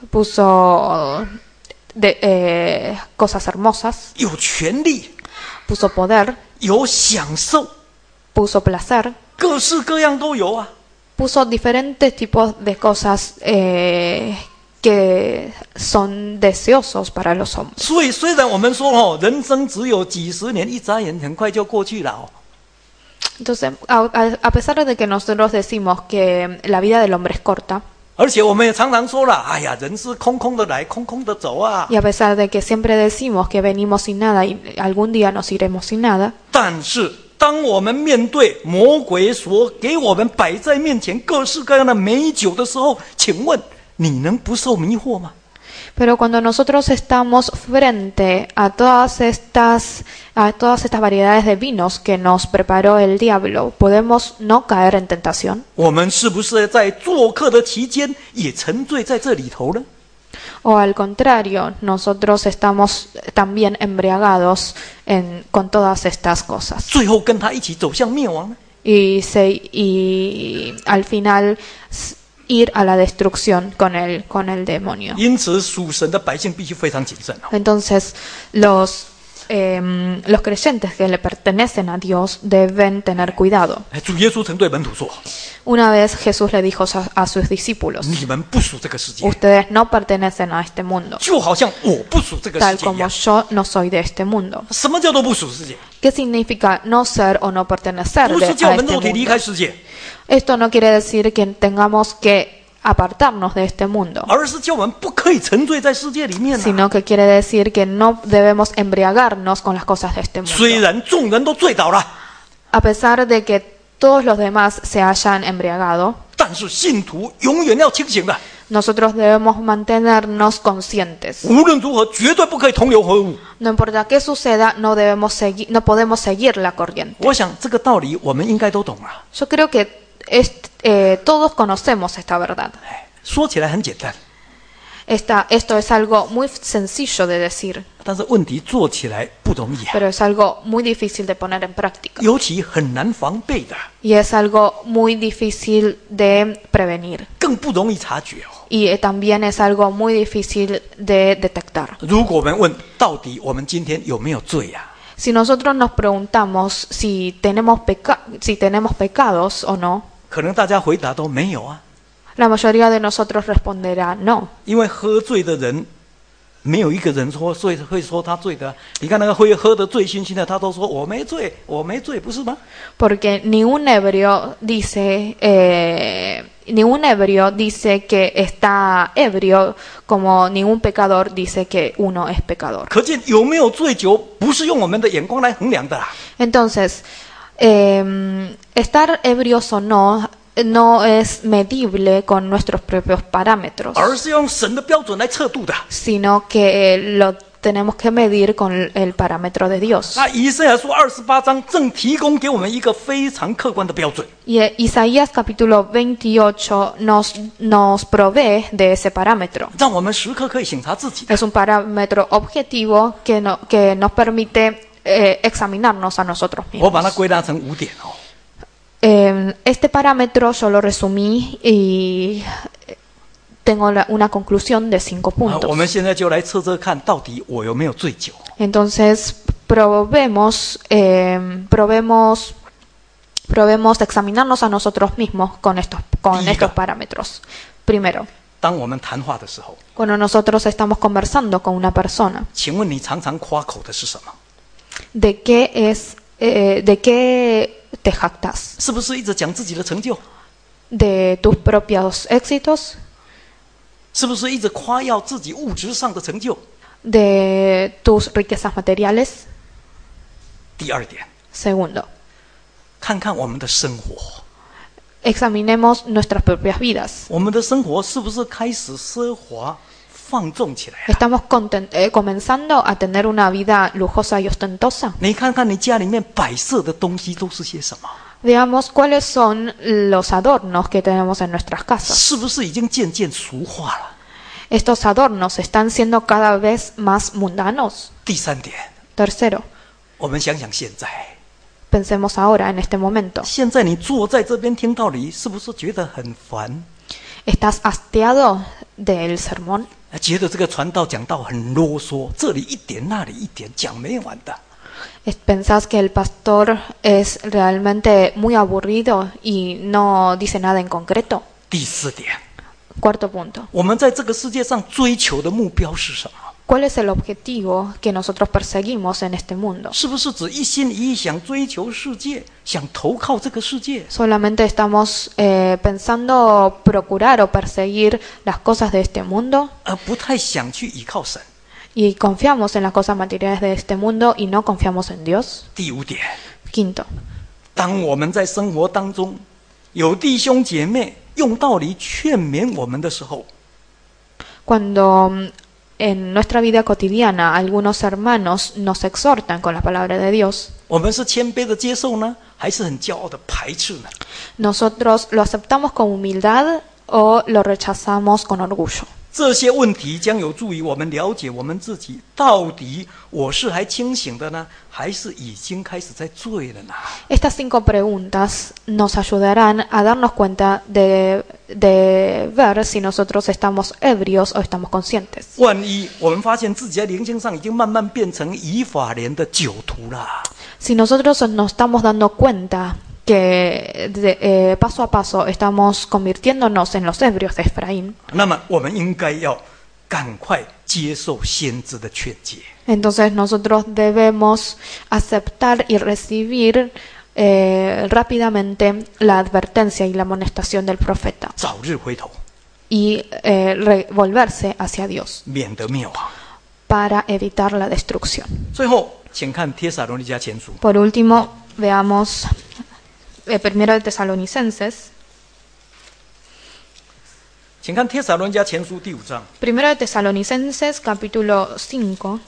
puso de, eh, cosas hermosas, 有权利， puso poder, 有享受， puso placer, 各式各样都有啊！ puso diferentes tipos de cosas eh, que son deseosos para los hombres. 所以，虽然我们说哦，人生只有几十年，一眨眼很快就过去了哦。 Entonces, a, a- a pesar de que nosotros decimos que la vida del hombre es corta, 而且我们也常常说了，哎呀，人是空空的来，空空的走啊。 y a pesar de que siempre decimos que venimos sin nada y algún día nos iremos sin nada, 但是，当我们面对魔鬼所给我们摆在面前各式各样的美酒的时候，请问你能不受迷惑吗？ pero cuando nosotros estamos frente a todas estas, a todas estas variedades de vinos que nos preparó el diablo, ¿podemos no caer en tentación? 我们是不是在做客的期间也沉醉在这里头呢？ O al contrario, nosotros estamos también embriagados en, con todas estas cosas. 最后跟他一起走向灭亡呢？ Y, se, y al final s- ir a la destrucción con el, con el demonio. 因此，属神的百姓必须非常谨慎哦。 Entonces, los, em, los creyentes que le pertenecen a Dios deben tener cuidado. 哎，主耶稣曾对门徒说 Una vez Jesús le dijo a, a sus discípulos, 你们不属这个世界， ustedes no pertenecen a este mundo, 就好像我不属这个世 tal 界一 como 样。 yo no soy de este mundo. 什么叫做不属世界？ ¿Qué significa no ser o no pertenecer 不 de, 是叫 a 我们 este 肉体离 mundo? 开世界， Esto no quiere decir que tengamos que apartarnos de este mundo, 而是叫我们不可以沉醉在世界里面、啊。 sino que quiere decir que no debemos embriagarnos con las cosas de este 虽 mundo. 然众人都醉倒了， A pesar de que todos los demás se hayan embriagado, 但是信徒永远要清醒的。 nosotros debemos mantenernos conscientes. 无论如何，绝对不可以同流合污。 No importa qué suceda, no debemos seguir, no podemos seguir la corriente. 我想这个道理我们应该都懂了。 Yo creo que est- eh, todos conocemos esta verdad. 哎，说起来很简单， Esta, esto es algo muy sencillo de decir, 但是问题做起来不容易啊， pero es algo muy difícil de poner en práctica. 尤其很难防备的， Y es algo muy difícil de prevenir. 更不容易察觉哦。 Y eh, también es algo muy difícil de detectar. 如果我们问，到底我们今天有没有罪呀、啊？ Si nosotros nos preguntamos si tenemos, peca si tenemos pecados o no, 可能大家回答都没有啊， la mayoría de nosotros responderá no. 因为喝醉的人，没有一个人说醉会说他醉的。你看那个会喝得醉醺醺的，他都说我没醉，我没醉，不是吗？ Porque ningún ebrio dice, eh, ningún ebrio dice que está ebrio, como ningún pecador dice que uno es pecador. 可见有没有醉酒，不是用我们的眼光来衡量的啦。 Entonces, eh, estar ebrios o no no es medible con nuestros propios parámetros, 而是要用神的标准来测度的。 sino que lo tenemos que medir con el parámetro de Dios. 那以赛亚书二十八章正提供给我们一个非常客观的标准。 Y eh, Isaías capítulo veintiocho nos, nos provee de ese parámetro. 让我们时刻可以省察自己的。 Es un parámetro objetivo que, no, que nos permite eh, examinarnos a nosotros 我把它 mismos. 归纳成五点哦。 Eh, este parámetro yo lo resumí y tengo la- una conclusión de cinco 啊，我 puntos. 们现在就来测测看，到底我有没有醉酒。 Entonces, probemos, eh, probemos, probemos examinarnos a nosotros mismos con estos, con Diga. estos parámetros. Primero, 当我们谈话的时候， cuando nosotros estamos conversando con una persona, 请问你常常夸口的是什么？ ¿de qué es, eh, de qué te jactas? 是不是一直讲自己的成就？ ¿De tus propios éxitos? 是不是一直夸耀自己物质上的成就？ ¿De tus riquezas materiales? 第二点， Segundo, 看看我们的生活， examinemos nuestras propias vidas. 我们的生活是不是开始奢华放纵起来了？ ¿Estamos conten- eh, comenzando a tener una vida lujosa y ostentosa? 你看看你家里面摆设的东西都是些什么？ Veamos cuáles son los adornos que tenemos en nuestras casas. 是不是已经渐渐俗化了？ Estos adornos están siendo cada vez más mundanos. 第三点， Tercero, 我们想想现在， pensemos ahora en este momento. 现在你坐在这边听道理，是不是觉得很烦？ ¿Estás hastiado del sermón? 觉得这个传道讲道很啰嗦，这里一点那里一点，讲没完的。 Es- ¿Pensás que el pastor es realmente muy aburrido y no dice nada en concreto? 第四点， Cuarto punto. 我们在这个世界上追求的目标是什么？ ¿Cuál es el objetivo que nosotros perseguimos en este mundo? 是不是只一心一意想追求世界，想投靠这个世界？ ¿Solamente estamos eh, pensando procurar o perseguir las cosas de este mundo 而不太想去依靠神？ y confiamos en las cosas materiales de este mundo y no confiamos en Dios? 第五点， Quinto, 当我们在生活当中有弟兄姐妹用道理劝勉我们的时候， cuando mm, en nuestra vida cotidiana algunos hermanos nos exhortan con la palabra de Dios, 我们是谦卑的接受呢，还是很骄傲的排斥呢？ ¿nosotros lo aceptamos con humildad o lo rechazamos con orgullo? 这些问题将有助于我们了解我们自己，到底我是还清醒的呢，还是已经开始在醉了呢？ Estas cinco preguntas nos ayudarán a darnos cuenta de, de ver si nosotros estamos ebrios o estamos conscientes. 万一我们发现自己在灵性上已经慢慢变成以法莲的酒徒了， Si nosotros nos estamos dando cuenta que de- eh, paso a paso estamos convirtiéndonos en los ebrios de Efraín, 那么我们应该要赶快接受先知的劝诫。 entonces nosotros debemos aceptar y recibir eh, rápidamente la advertencia y la amonestación del profeta 早日回头， y eh, re- volverse hacia Dios 免得灭亡。 para evitar la destrucción. 最后，请看帖撒罗尼迦前书 Por último, veamos eh, primero de Tesalonicenses. 请看帖撒罗尼迦前书第五章 Primero de Tesalonicenses, capítulo cinco.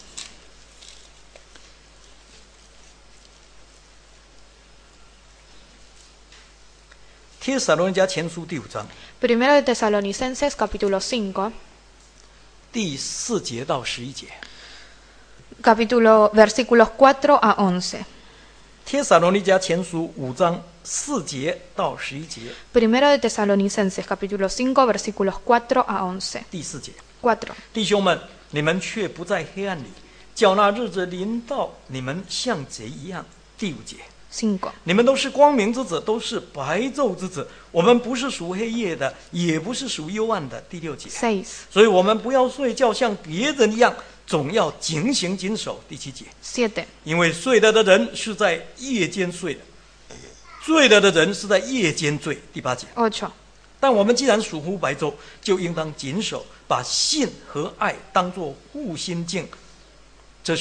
帖撒罗尼迦前书第五章 Primero de Tesalonicenses, capítulo cinco. 第四节到十一节。 Capítulo, versículos cuatro a once. 帖撒罗尼迦前书五章四节到十一节， Primero de Tesalonicenses, capítulo cinco, versículos cuatro a once. 第四节。 cuatro. 弟兄们，你们却不在黑暗里，叫那日子临到你们像贼一样。第五节。 cinco. 你们都是光明之子，都是白昼之子。我们不是属黑夜的，也不是属幽暗的。第六节。 seis. 所以我们不要睡觉，像别人一样，总要警醒谨守。第七节。 siete. 因为睡了的人是在夜间睡的，醉了的人是在夜间醉。第八节。 ocho. 但我们既然属乎白昼，就应当谨守，把信和爱当作护心镜。这兄，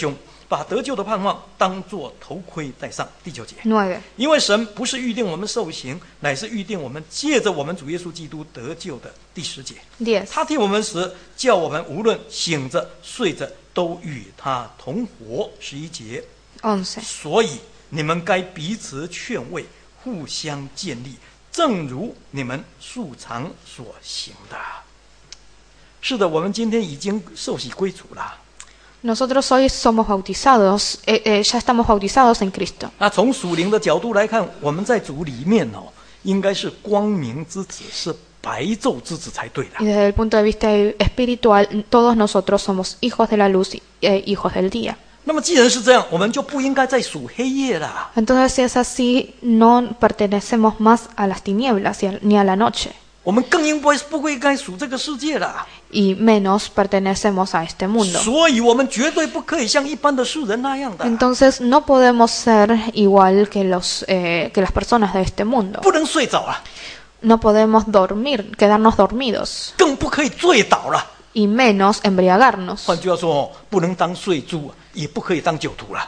把得救的盼望当作头盔戴上。第九节， nueve. 因为神不是预定我们受刑，乃是预定我们借着我们主耶稣基督得救的。第十节， diez. 他替我们死，叫我们无论醒着睡着都与他同活。十一节， once. 所以你们该彼此劝慰，互相建立，正如你们素常所行的。是的，我们今天已经受洗归主了。 Nosotros hoy somos bautizados, eh, eh, ya estamos bautizados en Cristo. 那从属灵的角度来看，我们在主里面哦，应该是光明之子，是白昼之子才对的。 Y desde el punto de vista espiritual, todos nosotros somos hijos de la luz y eh, hijos del día. 那么既然是这样，我们就不应该再属黑夜了。 Entonces, si es así, no pertenecemos más a las tinieblas y a- ni a la noche. 我们更应不不应该属这个世界了。 Y menos pertenecemos a este mundo. 所以我们绝对不可以像一般的世人那样的， Entonces, no podemos ser igual que, los, eh, que las personas de este mundo. 不能睡着了， No podemos dormir, quedarnos dormidos. 更不可以醉倒了。 Y menos embriagarnos. 换句话说哦，不能当睡猪，也不可以当酒徒了。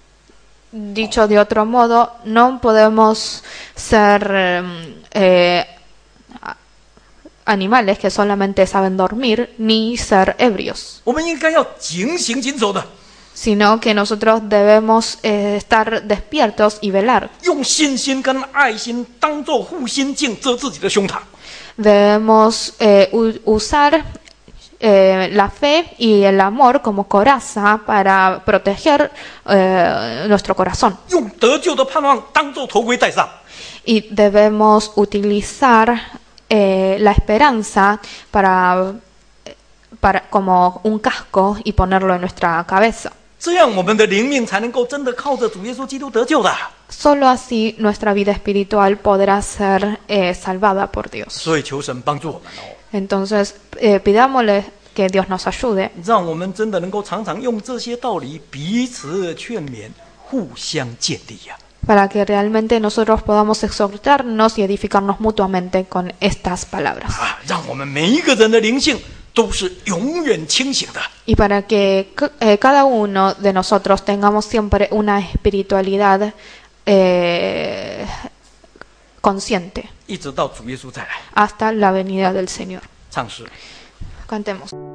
Dicho de otro modo, no podemos ser eh, eh, animales que solamente saben dormir ni ser ebrios, 我们应该要警醒谨守的， sino que nosotros debemos eh, estar despiertos y velar. 用信心跟爱心当做护心镜遮自己的胸膛。 Debemos eh, u- usar eh, la fe y el amor como coraza para proteger eh, nuestro corazón. 用得救的盼望当做头盔戴上。 Y debemos utilizar eh, la esperanza para, para como un casco y ponerlo en nuestra cabeza. 这样我们的灵命才能够真的靠着主耶稣基督得救的。 Solo así nuestra vida espiritual podrá ser eh, salvada por Dios. 所以求神帮助我们哦， Entonces, eh, pidámosle que Dios nos ayude 让我们真的能够常常用这些道理彼此劝勉，互相建立呀、 para que realmente nosotros podamos exhortarnos y edificarnos mutuamente con estas palabras. 啊，让我们每一个人的灵性都是永远清醒的。 Y para que eh, cada uno de nosotros tengamos siempre una espiritualidad eh, consciente 一直到主耶稣再来。 hasta la venida del Señor. 唱诗。 Cantemos.